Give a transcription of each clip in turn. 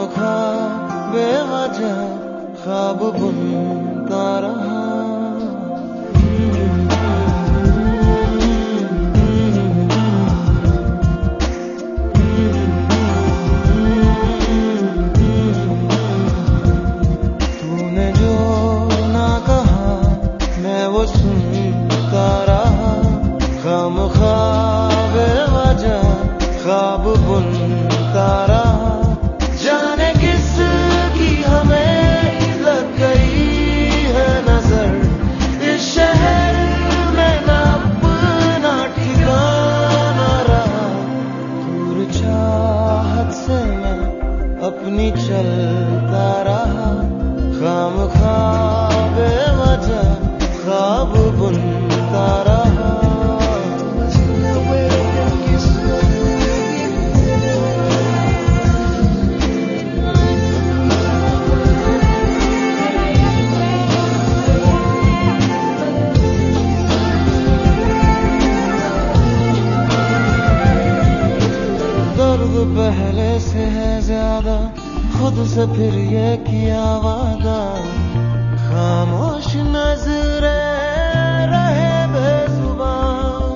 खामखा बेवजह ख्वाब बुनता रहा। तूने जो ना कहा मैं वो सुनता रहा। खामखा बेवजह ख्वाब बुनता रहा। जाने किसकी हमें लग गई है नजर। इस शहर में ना अपना ठिकाना रहा। दूर चाहत से मैं अपनी चलता रहा। खामखा बेवजह ख्वाब बुनता रहा। दर्द पहले से है ज्यादा, खुद से फिर ये किया वादा। खामोश नजरें रहे बेजुबान।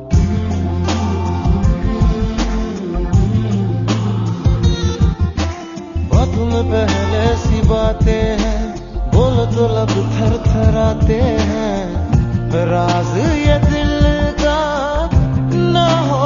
बातों में पहले सी बातें हैं, बोलो तो लब थर थराते हैं। राज ये दिल का ना हो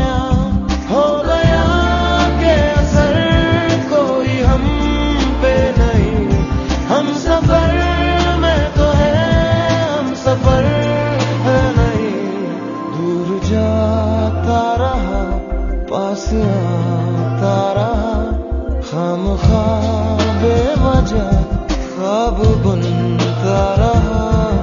गया के असर कोई हम पे नहीं। हम सफर में तो है, हम सफर है नहीं। दूर जाता रहा, पास आता रहा। खामखा बेवजह ख्वाब बुनता रहा।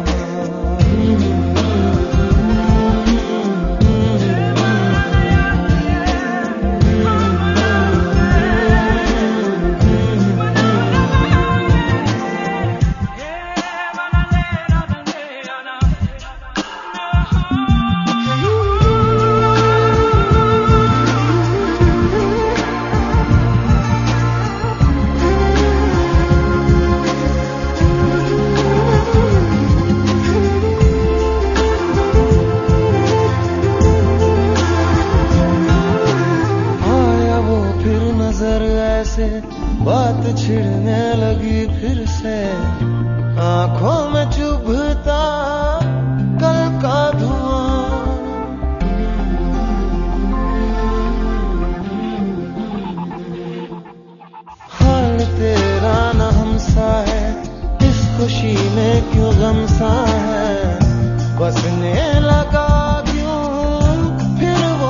बात छिड़ने लगी फिर से, आंखों में चुभता कल का धुआं। हाल तेरा न हमसा है, इस खुशी में क्यों गम सा है। बसने लगा क्यों फिर वो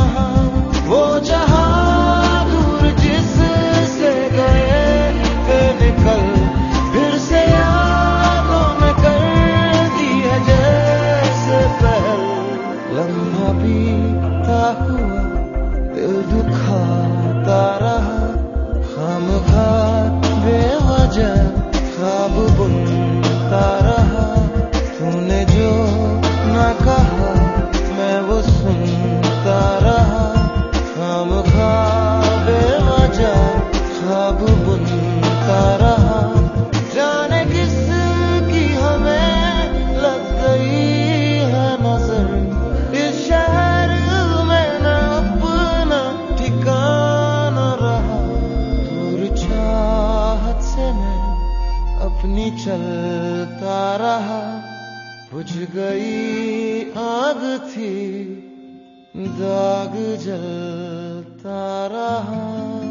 जहां दूर जिससे गए थे निकल। फिर से यादों में कर दी है जैसे पहल। लम्हा बीता हुआ दिल दुखाता रहा। खामखा बेवजह ख्वाब बुनता रहा। तूने जो ना कहा मैं वो सुनता रहा। खामखा बेवजह ख्वाब बुनता रहा। जाने किसकी हमें लग गई है नजर। इस शहर में ना अपना ठिकाना रहा। दूर चाहत से मैं अपनी चलता रहा। बुझ गई आग थी, दाग जलता रहा।